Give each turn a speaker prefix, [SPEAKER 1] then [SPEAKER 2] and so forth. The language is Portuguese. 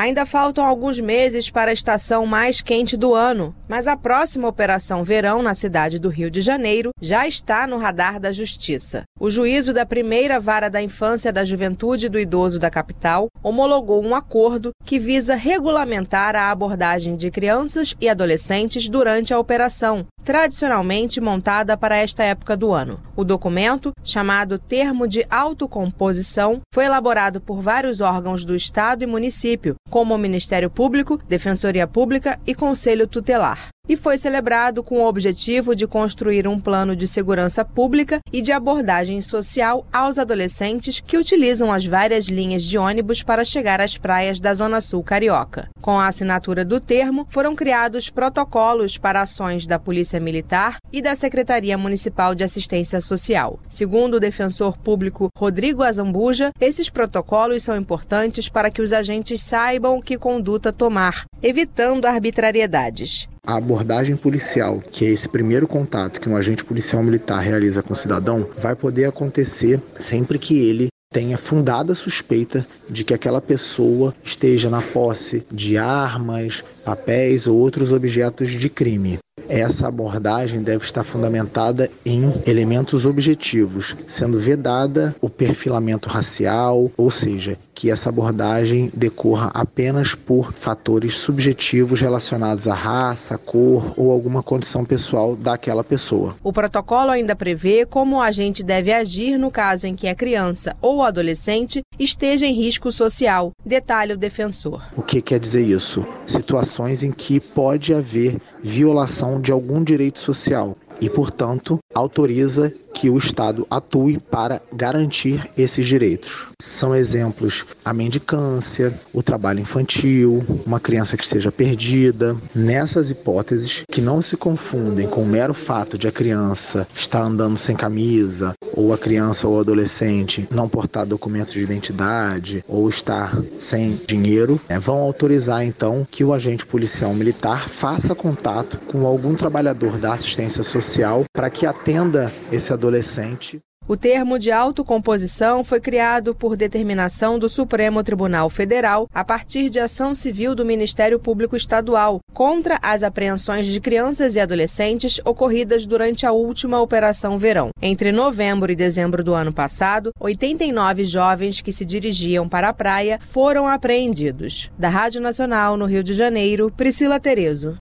[SPEAKER 1] Ainda faltam alguns meses para a estação mais quente do ano, mas a próxima Operação Verão na cidade do Rio de Janeiro já está no radar da Justiça. O juízo da primeira Vara da Infância, da Juventude e do Idoso da capital homologou um acordo que visa regulamentar a abordagem de crianças e adolescentes durante a operação, tradicionalmente montada para esta época do ano. O documento, chamado Termo de Autocomposição, foi elaborado por vários órgãos do Estado e município, como o Ministério Público, Defensoria Pública e Conselho Tutelar. E foi celebrado com o objetivo de construir um plano de segurança pública e de abordagem social aos adolescentes que utilizam as várias linhas de ônibus para chegar às praias da Zona Sul Carioca. Com a assinatura do termo, foram criados protocolos para ações da Polícia Militar e da Secretaria Municipal de Assistência Social. Segundo o defensor público Rodrigo Azambuja, esses protocolos são importantes para que os agentes saibam que conduta tomar, evitando arbitrariedades.
[SPEAKER 2] A abordagem policial, que é esse primeiro contato que um agente policial militar realiza com o cidadão, vai poder acontecer sempre que ele tenha fundada suspeita de que aquela pessoa esteja na posse de armas, papéis ou outros objetos de crime. Essa abordagem deve estar fundamentada em elementos objetivos, sendo vedada o perfilamento racial, ou seja, que essa abordagem decorra apenas por fatores subjetivos relacionados à raça, cor ou alguma condição pessoal daquela pessoa.
[SPEAKER 1] O protocolo ainda prevê como o agente deve agir no caso em que a criança ou adolescente esteja em risco social, detalha o defensor.
[SPEAKER 2] O que quer dizer isso? Situações em que pode haver violação de algum direito social e, portanto, autoriza que o Estado atue para garantir esses direitos. São exemplos a mendicância, o trabalho infantil, uma criança que esteja perdida. Nessas hipóteses, que não se confundem com o mero fato de a criança estar andando sem camisa, ou a criança ou adolescente não portar documento de identidade, ou estar sem dinheiro, vão autorizar então que o agente policial militar faça contato com algum trabalhador da assistência social para que atenda esse adolescente.
[SPEAKER 1] O termo de autocomposição foi criado por determinação do Supremo Tribunal Federal a partir de ação civil do Ministério Público Estadual contra as apreensões de crianças e adolescentes ocorridas durante a última Operação Verão. Entre novembro e dezembro do ano passado, 89 jovens que se dirigiam para a praia foram apreendidos. Da Rádio Nacional, no Rio de Janeiro, Priscila Terezo.